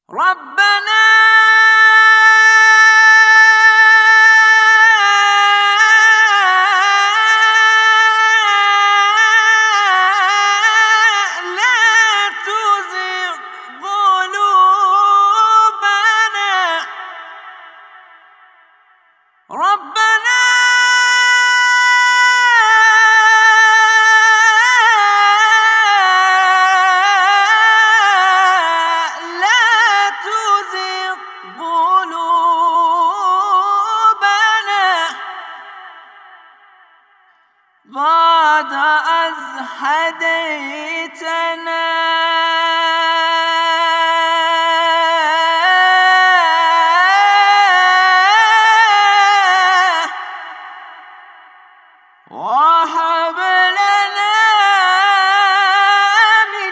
ربنا لا تزغ قلوبنا ربنا لا تزغ قلوبنا بعد إذ هديتنا وهب لنا من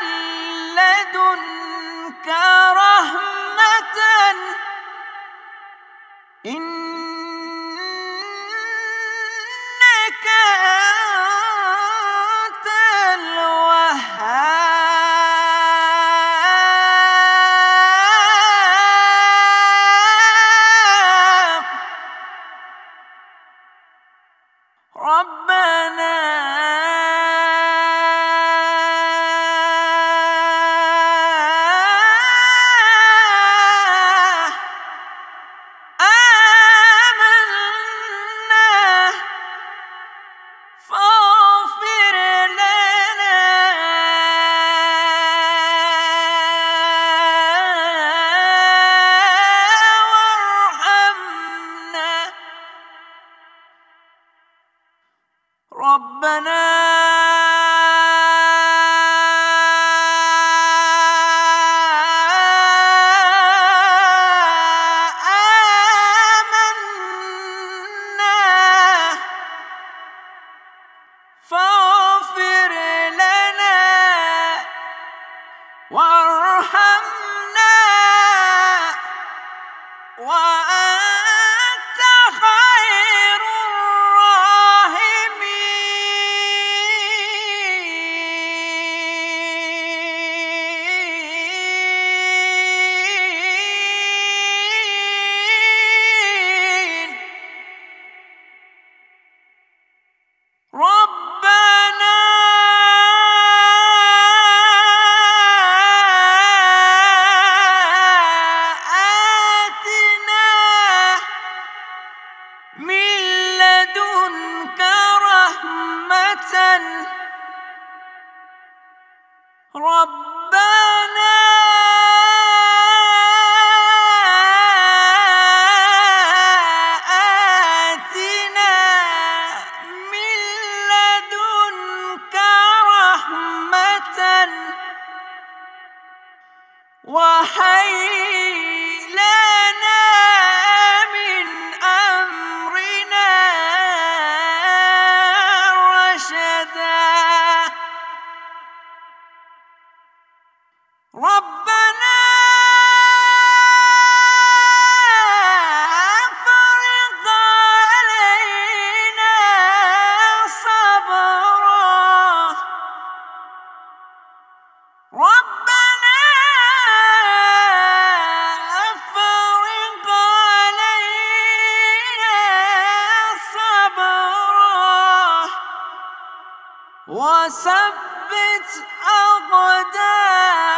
لدنك رحمة إنك أنت الوهاب ربنا آمنا فاغفر لنا وارحمنا ربنا آمنا فاغفر لنا وارحمنا وأنت خير الراحمين ربنا آتنا من لدنك رحمة ربنا آتنا من لدنك رحمة وهيئ لنا من أمرنا رشدا ربنا أفرغ علينا صبرا ربنا أفرغ علينا صبرا وثبت أقدامنا